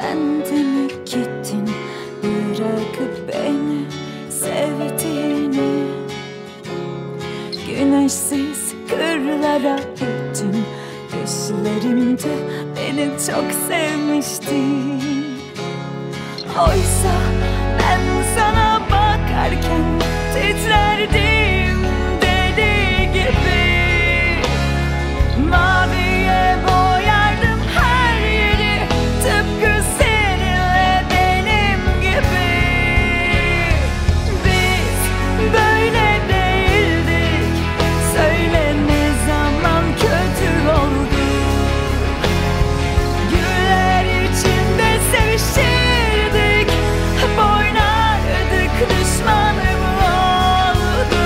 Sen de mi gittin bırakıp beni sevdiğini? Güneşsiz kırlara gittin, düşlerimde beni çok sevmiştin. Oysa ben sana bakarken titrerdim deli gibi. Maviye boyardım her yeri, tıpkı seninle benim gibi. Biz böyle değildik, söyle ne zaman kötü olduk. Güller içinde sevişirdik, hep oynardık, düşmanım olduk.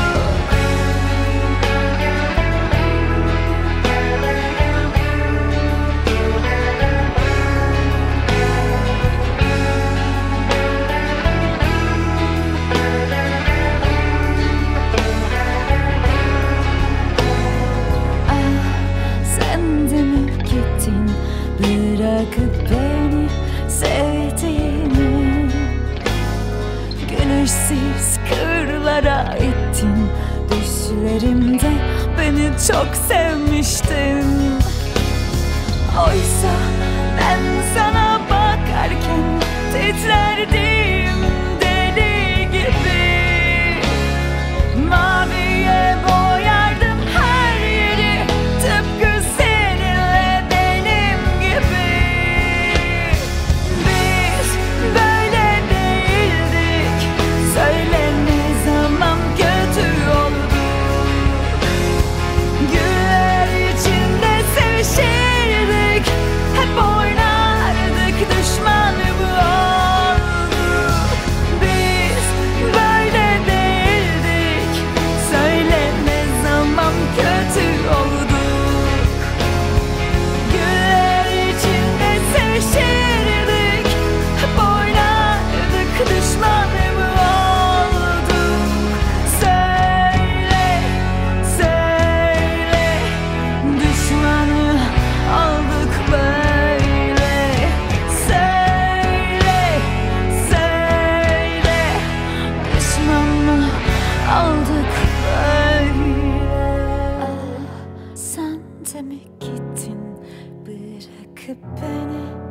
Sen de mi gittin bırakıp beni sevdiğini? Güneşsiz kırlara ittin, düşlerimde beni çok sevmiştin. Oysa ben sana bakarken titrerdim deli gibi. Maviye boyardım her yeri, tıpkı seninle benim gibi. Biz böyle değildik, söyle ne zaman kötü olduk. Güller içinde sevişirdik, hep oynardık, düşmanım olduk. Biz böyle değildik, söyle ne zaman kötü olduk. Güller içinde sevişirdik, hep oynardık, düşmanım olduk. Söyle, söyle, düşmanı olduk böyle. Söyle, söyle, düşmanı olduk böyle. Sen de mi gittin bırakıp beni